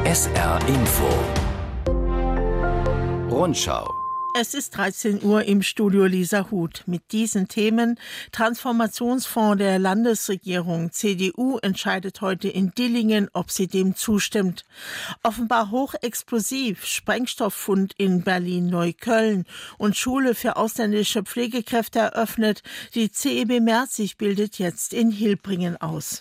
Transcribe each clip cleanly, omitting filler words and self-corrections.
SR Info Rundschau. Es ist 13 Uhr im Studio Lisa Huth. Mit diesen Themen: Transformationsfonds der Landesregierung. CDU entscheidet heute in Dillingen, ob sie dem zustimmt. Offenbar hochexplosiv. Sprengstofffund in Berlin-Neukölln. Und Schule für ausländische Pflegekräfte eröffnet. Die CEB Merzig bildet jetzt in Hilbringen aus.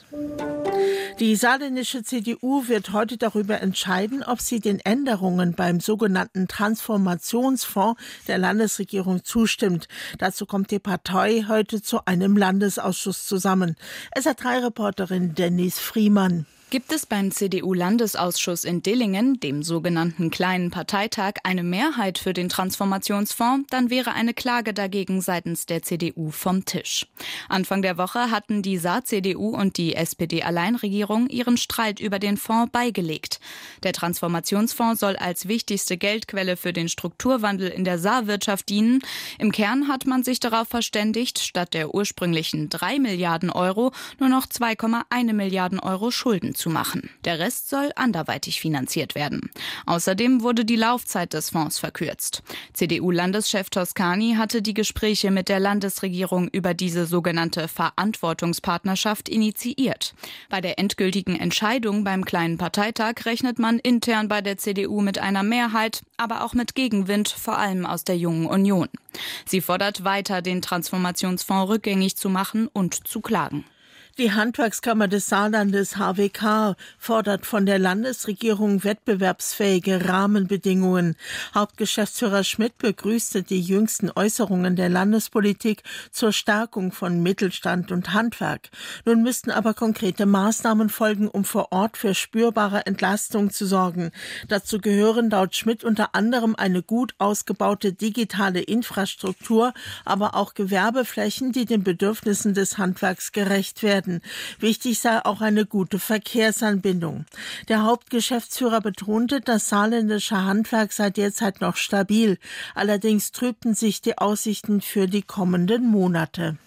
Die saarländische CDU wird heute darüber entscheiden, ob sie den Änderungen beim sogenannten Transformationsfonds der Landesregierung zustimmt. Dazu kommt die Partei heute zu einem Landesausschuss zusammen. SR3-Reporterin Dennis Friemann. Gibt es beim CDU-Landesausschuss in Dillingen, dem sogenannten kleinen Parteitag, eine Mehrheit für den Transformationsfonds, dann wäre eine Klage dagegen seitens der CDU vom Tisch. Anfang der Woche hatten die Saar-CDU und die SPD-Alleinregierung ihren Streit über den Fonds beigelegt. Der Transformationsfonds soll als wichtigste Geldquelle für den Strukturwandel in der Saarwirtschaft dienen. Im Kern hat man sich darauf verständigt, statt der ursprünglichen 3 Milliarden Euro nur noch 2,1 Milliarden Euro Schulden zu machen. Der Rest soll anderweitig finanziert werden. Außerdem wurde die Laufzeit des Fonds verkürzt. CDU-Landeschef Toscani hatte die Gespräche mit der Landesregierung über diese sogenannte Verantwortungspartnerschaft initiiert. Bei der endgültigen Entscheidung beim kleinen Parteitag rechnet man intern bei der CDU mit einer Mehrheit, aber auch mit Gegenwind, vor allem aus der Jungen Union. Sie fordert weiter, den Transformationsfonds rückgängig zu machen und zu klagen. Die Handwerkskammer des Saarlandes HWK fordert von der Landesregierung wettbewerbsfähige Rahmenbedingungen. Hauptgeschäftsführer Schmidt begrüßte die jüngsten Äußerungen der Landespolitik zur Stärkung von Mittelstand und Handwerk. Nun müssten aber konkrete Maßnahmen folgen, um vor Ort für spürbare Entlastung zu sorgen. Dazu gehören laut Schmidt unter anderem eine gut ausgebaute digitale Infrastruktur, aber auch Gewerbeflächen, die den Bedürfnissen des Handwerks gerecht werden. Wichtig sei auch eine gute Verkehrsanbindung. Der Hauptgeschäftsführer betonte, das saarländische Handwerk sei derzeit noch stabil. Allerdings trübten sich die Aussichten für die kommenden Monate.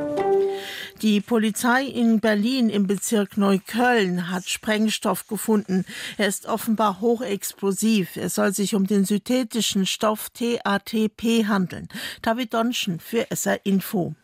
Die Polizei in Berlin im Bezirk Neukölln hat Sprengstoff gefunden. Er ist offenbar hochexplosiv. Es soll sich um den synthetischen Stoff TATP handeln. David Donschen für SR Info.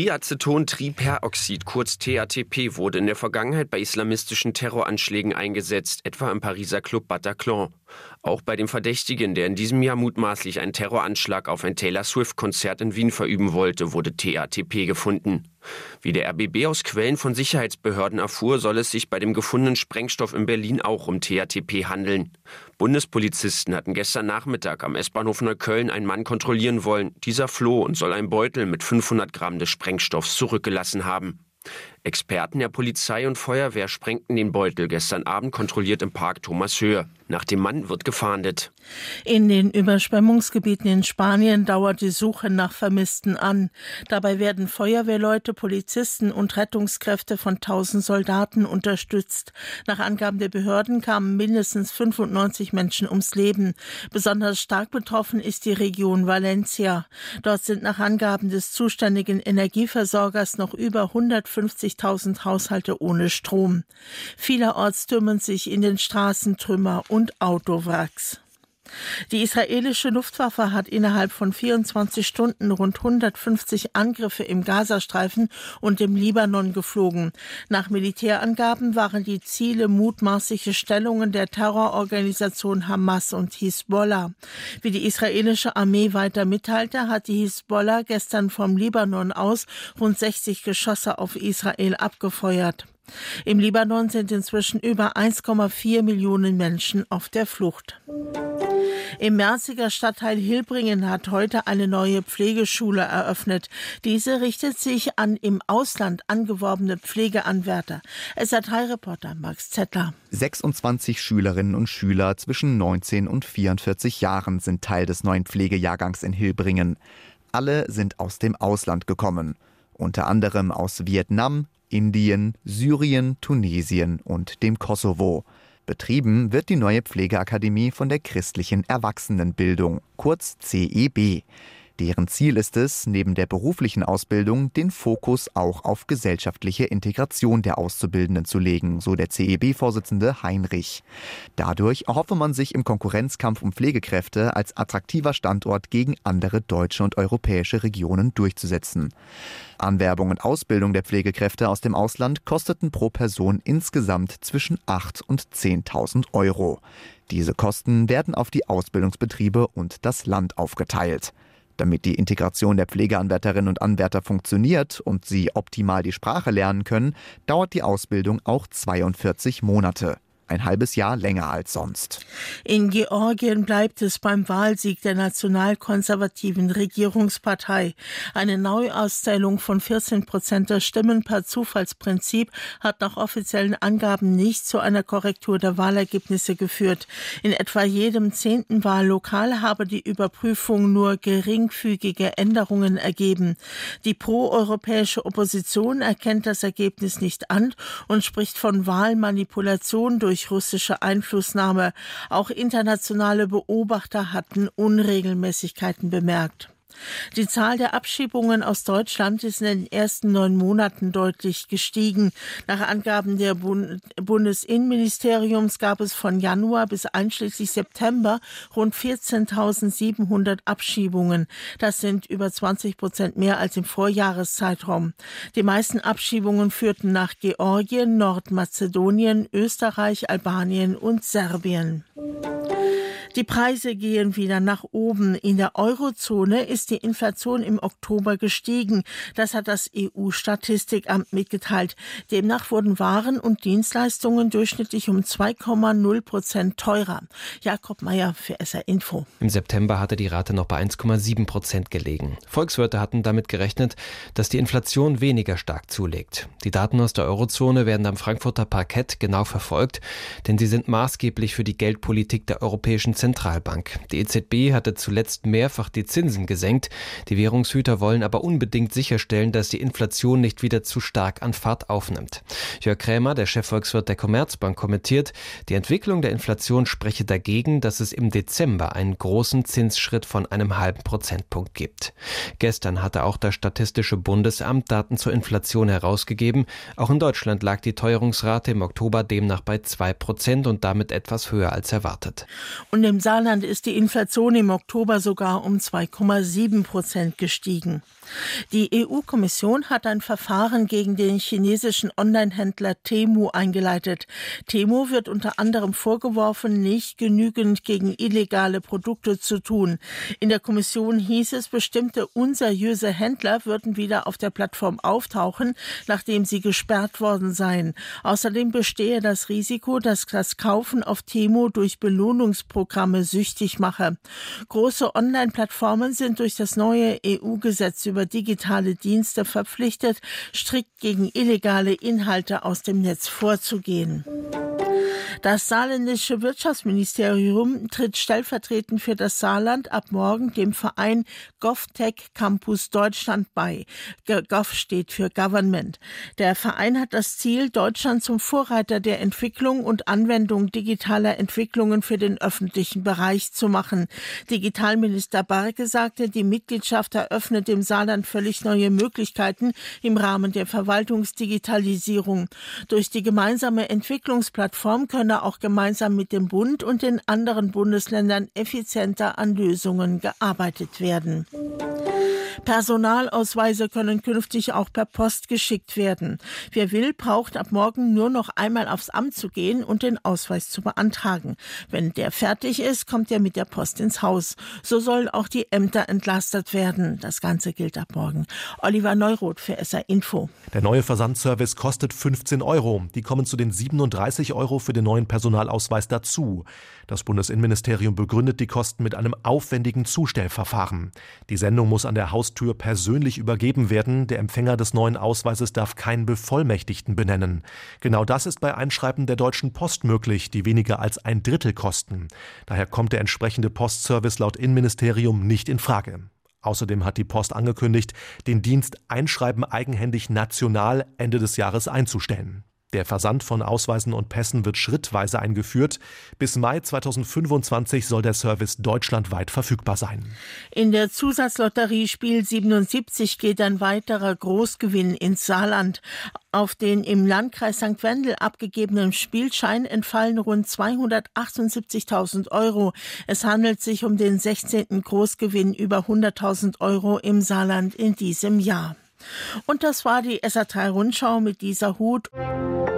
Triaceton-Triperoxid, kurz TATP, wurde in der Vergangenheit bei islamistischen Terroranschlägen eingesetzt, etwa im Pariser Club Bataclan. Auch bei dem Verdächtigen, der in diesem Jahr mutmaßlich einen Terroranschlag auf ein Taylor Swift-Konzert in Wien verüben wollte, wurde TATP gefunden. Wie der RBB aus Quellen von Sicherheitsbehörden erfuhr, soll es sich bei dem gefundenen Sprengstoff in Berlin auch um TATP handeln. Bundespolizisten hatten gestern Nachmittag am S-Bahnhof Neukölln einen Mann kontrollieren wollen. Dieser floh und soll einen Beutel mit 500 Gramm des Sprengstoffs zurückgelassen haben. Experten der Polizei und Feuerwehr sprengten den Beutel gestern Abend kontrolliert im Park Thomas-Höhe. Nach dem Mann wird gefahndet. In den Überschwemmungsgebieten in Spanien dauert die Suche nach Vermissten an. Dabei werden Feuerwehrleute, Polizisten und Rettungskräfte von 1000 Soldaten unterstützt. Nach Angaben der Behörden kamen mindestens 95 Menschen ums Leben. Besonders stark betroffen ist die Region Valencia. Dort sind nach Angaben des zuständigen Energieversorgers noch über 150.000 Haushalte ohne Strom. Vielerorts türmen sich in den Straßen Trümmer und Autowracks. Die israelische Luftwaffe hat innerhalb von 24 Stunden rund 150 Angriffe im Gazastreifen und im Libanon geflogen. Nach Militärangaben waren die Ziele mutmaßliche Stellungen der Terrororganisation Hamas und Hisbollah. Wie die israelische Armee weiter mitteilte, hat die Hisbollah gestern vom Libanon aus rund 60 Geschosse auf Israel abgefeuert. Im Libanon sind inzwischen über 1,4 Millionen Menschen auf der Flucht. Im Merziger Stadtteil Hilbringen hat heute eine neue Pflegeschule eröffnet. Diese richtet sich an im Ausland angeworbene Pflegeanwärter. SR3-Reporter Max Zettler. 26 Schülerinnen und Schüler zwischen 19 und 44 Jahren sind Teil des neuen Pflegejahrgangs in Hilbringen. Alle sind aus dem Ausland gekommen. Unter anderem aus Vietnam, Indien, Syrien, Tunesien und dem Kosovo. Betrieben wird die neue Pflegeakademie von der Christlichen Erwachsenenbildung, kurz CEB. Deren Ziel ist es, neben der beruflichen Ausbildung den Fokus auch auf gesellschaftliche Integration der Auszubildenden zu legen, so der CEB-Vorsitzende Heinrich. Dadurch erhoffe man sich im Konkurrenzkampf um Pflegekräfte als attraktiver Standort gegen andere deutsche und europäische Regionen durchzusetzen. Anwerbung und Ausbildung der Pflegekräfte aus dem Ausland kosteten pro Person insgesamt zwischen 8.000 und 10.000 Euro. Diese Kosten werden auf die Ausbildungsbetriebe und das Land aufgeteilt. Damit die Integration der Pflegeanwärterinnen und Anwärter funktioniert und sie optimal die Sprache lernen können, dauert die Ausbildung auch 42 Monate. Ein halbes Jahr länger als sonst. In Georgien bleibt es beim Wahlsieg der nationalkonservativen Regierungspartei. Eine Neuauszählung von 14% der Stimmen per Zufallsprinzip hat nach offiziellen Angaben nicht zu einer Korrektur der Wahlergebnisse geführt. In etwa jedem 10. Wahllokal habe die Überprüfung nur geringfügige Änderungen ergeben. Die proeuropäische Opposition erkennt das Ergebnis nicht an und spricht von Wahlmanipulation durch russische Einflussnahme. Auch internationale Beobachter hatten Unregelmäßigkeiten bemerkt. Die Zahl der Abschiebungen aus Deutschland ist in den ersten 9 Monaten deutlich gestiegen. Nach Angaben der Bundesinnenministeriums gab es von Januar bis einschließlich September rund 14.700 Abschiebungen. Das sind über 20% mehr als im Vorjahreszeitraum. Die meisten Abschiebungen führten nach Georgien, Nordmazedonien, Österreich, Albanien und Serbien. Die Preise gehen wieder nach oben. In der Eurozone ist die Inflation im Oktober gestiegen. Das hat das EU-Statistikamt mitgeteilt. Demnach wurden Waren und Dienstleistungen durchschnittlich um 2,0% teurer. Jakob Meyer für SR Info. Im September hatte die Rate noch bei 1,7% gelegen. Volkswirte hatten damit gerechnet, dass die Inflation weniger stark zulegt. Die Daten aus der Eurozone werden am Frankfurter Parkett genau verfolgt, denn sie sind maßgeblich für die Geldpolitik der Europäischen Zentralbank. Die EZB hatte zuletzt mehrfach die Zinsen gesenkt. Die Währungshüter wollen aber unbedingt sicherstellen, dass die Inflation nicht wieder zu stark an Fahrt aufnimmt. Jörg Krämer, der Chefvolkswirt der Commerzbank, kommentiert, die Entwicklung der Inflation spreche dagegen, dass es im Dezember einen großen Zinsschritt von einem halben Prozentpunkt gibt. Gestern hatte auch das Statistische Bundesamt Daten zur Inflation herausgegeben. Auch in Deutschland lag die Teuerungsrate im Oktober demnach bei 2% und damit etwas höher als erwartet. Und im Saarland ist die Inflation im Oktober sogar um 2,7% gestiegen. Die EU-Kommission hat ein Verfahren gegen den chinesischen Online-Händler Temu eingeleitet. Temu wird unter anderem vorgeworfen, nicht genügend gegen illegale Produkte zu tun. In der Kommission hieß es, bestimmte unseriöse Händler würden wieder auf der Plattform auftauchen, nachdem sie gesperrt worden seien. Außerdem bestehe das Risiko, dass das Kaufen auf Temu durch Belohnungsprogramme süchtig mache. Große Online-Plattformen sind durch das neue EU-Gesetz über digitale Dienste verpflichtet, strikt gegen illegale Inhalte aus dem Netz vorzugehen. Das saarländische Wirtschaftsministerium tritt stellvertretend für das Saarland ab morgen dem Verein GovTech Campus Deutschland bei. Gov steht für Government. Der Verein hat das Ziel, Deutschland zum Vorreiter der Entwicklung und Anwendung digitaler Entwicklungen für den öffentlichen Bereich zu machen. Digitalminister Barke sagte, die Mitgliedschaft eröffnet dem Saarland völlig neue Möglichkeiten im Rahmen der Verwaltungsdigitalisierung. Durch die gemeinsame Entwicklungsplattform könne auch gemeinsam mit dem Bund und den anderen Bundesländern effizienter an Lösungen gearbeitet werden. Personalausweise können künftig auch per Post geschickt werden. Wer will, braucht ab morgen nur noch einmal aufs Amt zu gehen und den Ausweis zu beantragen. Wenn der fertig ist, kommt er mit der Post ins Haus. So sollen auch die Ämter entlastet werden. Das Ganze gilt ab morgen. Oliver Neuroth für SR Info. Der neue Versandservice kostet 15 €. Die kommen zu den 37 € für den neuen Personalausweis dazu. Das Bundesinnenministerium begründet die Kosten mit einem aufwendigen Zustellverfahren. Die Sendung muss an der Haustür persönlich übergeben werden. Der Empfänger des neuen Ausweises darf keinen Bevollmächtigten benennen. Genau das ist bei Einschreiben der Deutschen Post möglich, die weniger als 1/3 kosten. Daher kommt der entsprechende Postservice laut Innenministerium nicht in Frage. Außerdem hat die Post angekündigt, den Dienst Einschreiben eigenhändig national Ende des Jahres einzustellen. Der Versand von Ausweisen und Pässen wird schrittweise eingeführt. Bis Mai 2025 soll der Service deutschlandweit verfügbar sein. In der Zusatzlotterie Spiel 77 geht ein weiterer Großgewinn ins Saarland. Auf den im Landkreis St. Wendel abgegebenen Spielschein entfallen rund 278.000 €. Es handelt sich um den 16. Großgewinn über 100.000 € im Saarland in diesem Jahr. Und das war die SR3 Rundschau mit dieser Hut.